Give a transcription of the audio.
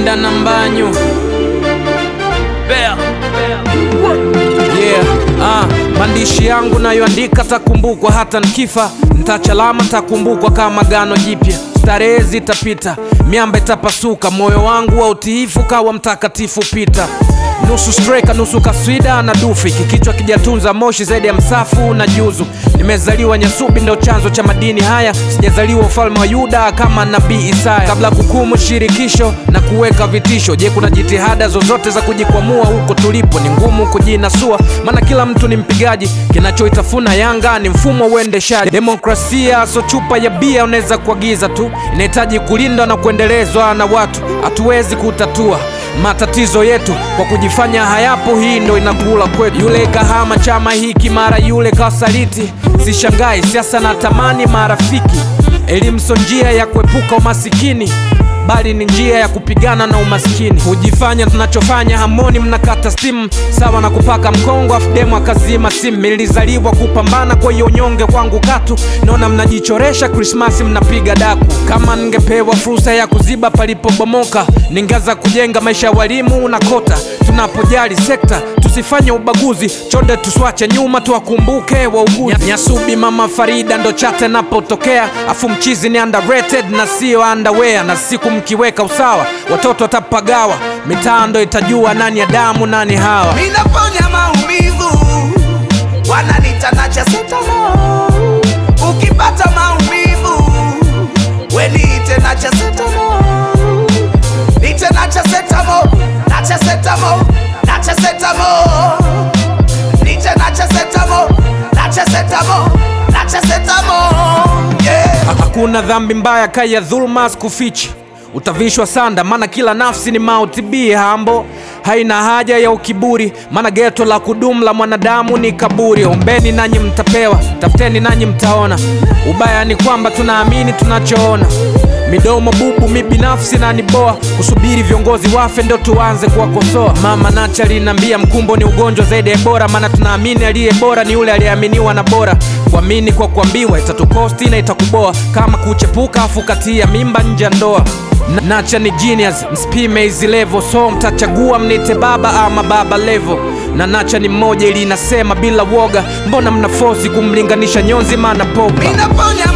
Linda na Mbanyu. Maandishi yangu nayoandika takumbukwa hata nikifa. Nitacha alama takumbukwa kama gano jipya. Starehe zitapita, miamba itapasuka, moyo wangu wa utiifu kawa mtakatifu pita. Nusu streka, nusu kaswida na dufi, kikichwa kijatunza moshi zaidi ya msafu na juzu. Nimezaliwa Nyasubi ndo chanzo cha madini haya, sijazaliwa ufalme wa Yuda kama nabii Isaya. Kabla kukumu shirikisho na kuweka vitisho, je kuna jitihada zozote za kujikwamua huko tulipo? Ni ngumu kujinasua, maana kila mtu ni mpigaji, kinachoitafuna Yanga ni mfumo uendeshaji. Demokrasia so chupa ya bia unaweza kuagiza tu, inahitaji kulindwa na kuendelezwa na watu. Hatuwezi kutatua matatizo yetu kwa kujifanya hayapo, hii ndo inakula kwetu. Yule kahama chama hiki, mara yule kasaliti. Sishangai siasa na tamani marafiki. Elimu so njia ya kuepuka umasikini, bali ni njia ya kupigana na umaskini. Hujifanya tunachofanya hamoni, mnakata stimu sawa na kupaka mkongo afdemu akazima simu. Nilizaliwa kupambana, kwa hiyo nyonge kwangu katu. Naona mnajichoresha Krismasi mnapiga daku. Kama ningepewa fursa ya kuziba palipobomoka, ningeanza kujenga maisha ya walimu na kota. Tunapojali sekta tusifanye ubaguzi, chonde tuswache nyuma tuwakumbuke wauguzi. Nyasubi mama Farida ndo chate napotokea, afu mchizi ni underrated na sio underwear. Na siku mkiweka usawa watoto watapagawa, mitando itajua nani ya damu nani hawa. Minaponya maumivu wananita nacha setano. Ukipata maumivu wenite nacha setano. Nite nacha setamo, nacha setamo, nacha setamo. Nite nacha setamo, nacha setamo, nacha setamo. Hakuna dhambi mbaya kaya dhulma sikufichi. Utavishwa sanda, maana kila nafsi ni mauti. Be humble, haina haja ya ukiburi, maana geto la kudumu la mwanadamu ni kaburi. Ombeni nanyi mtapewa, tafuteni nanyi mtaona. Ubaya ni kwamba tunaamini tunachoona. Midomo bubu mi binafsi na niboa, kusubiri viongozi wafe ndo tuanze kuwakosoa. Mama Nacha alinambia mkumbo ni ugonjwa zaidi ya bora, maana tunaamini aliye bora ni yule aliyeaminiwa na bora. Kuamini kwa kuambiwa itatukosti na itakuboa, kama kuchepuka afu katia mimba nje ndoa. Nacha ni genius, mspime hizi level, so mtachagua mnite baba ama baba level. Na Nacha ni mmoja ili inasema bila woga, mbona mnafosi kumlinganisha Nyonzi maana popa.